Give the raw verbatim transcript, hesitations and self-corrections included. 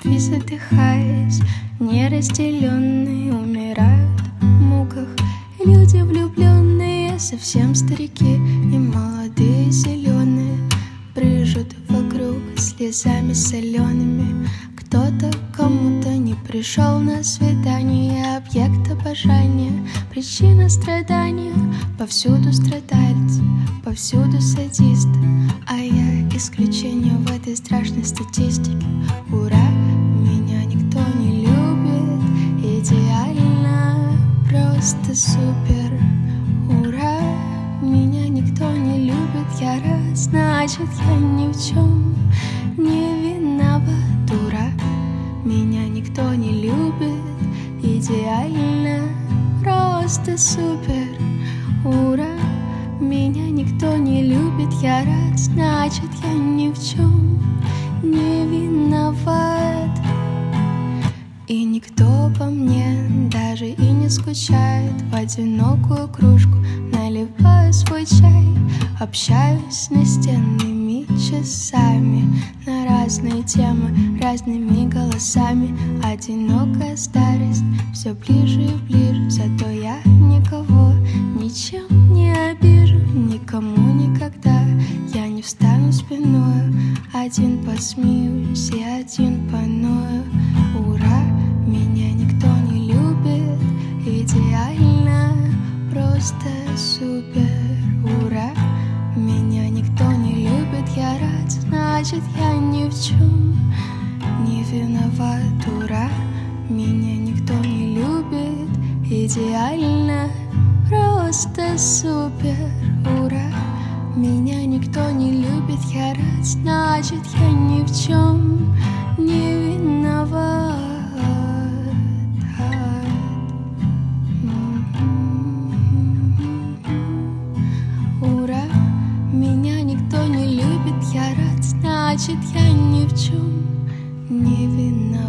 любви задыхаясь, неразделенные умирают в муках. Люди влюбленные, совсем старики и молодые зеленые, брыжут вокруг слезами солеными. Кто-то кому-то не пришел на свидание, объект обожания, причина страдания. Повсюду страдальцы, повсюду садисты, а я исключение в этой страшной статистике. Ура, меня никто не любит, идеально, просто супер. Ура, меня никто не любит, я рад, значит я ни в чем не виноват. Ура, меня никто не любит, идеально, просто супер. Ура, меня никто не любит, я рад, значит я ни в чем не виноват. И никто по мне даже и не скучает, в одинокую кружку наливаю свой чай. Общаюсь с настенными часами на разные темы, разными голосами. Одинокая старость все ближе и ближе, зато я никого ничем не обижу, никому никогда я не встану спиною. Один посмеюсь и один поною. Ура, меня никто не любит, идеально, просто супер. Ура, меня никто не любит, я рад, значит я ни в чем не виноват. Ура, меня никто не любит, идеально, просто супер. Ура, меня никто не любит, я рад, значит я ни в чем не виноват. Ура, меня никто не любит, я рад, значит я ни в чем не виноват.